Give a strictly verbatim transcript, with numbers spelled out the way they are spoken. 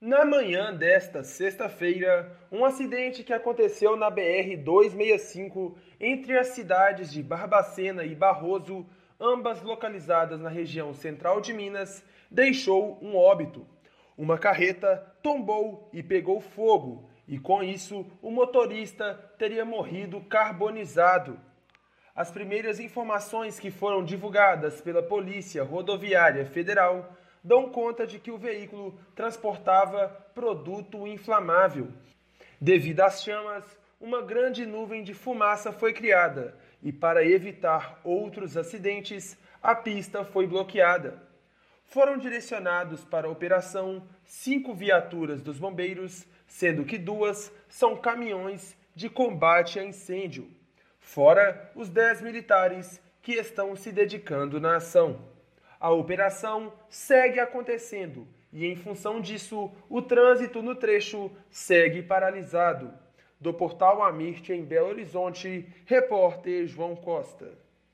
Na manhã desta sexta-feira, um acidente que aconteceu na B R duzentos e sessenta e cinco entre as cidades de Barbacena e Barroso, ambas localizadas na região central de Minas, deixou um óbito. Uma carreta tombou e pegou fogo, e com isso o motorista teria morrido carbonizado. As primeiras informações que foram divulgadas pela Polícia Rodoviária Federal dão conta de que o veículo transportava produto inflamável. Devido às chamas, uma grande nuvem de fumaça foi criada e, para evitar outros acidentes, a pista foi bloqueada. Foram direcionados para a operação cinco viaturas dos bombeiros, sendo que duas são caminhões de combate a incêndio, fora os dez militares que estão se dedicando na ação. A operação segue acontecendo e, em função disso, o trânsito no trecho segue paralisado. Do Portal Amirte, em Belo Horizonte, repórter João Costa.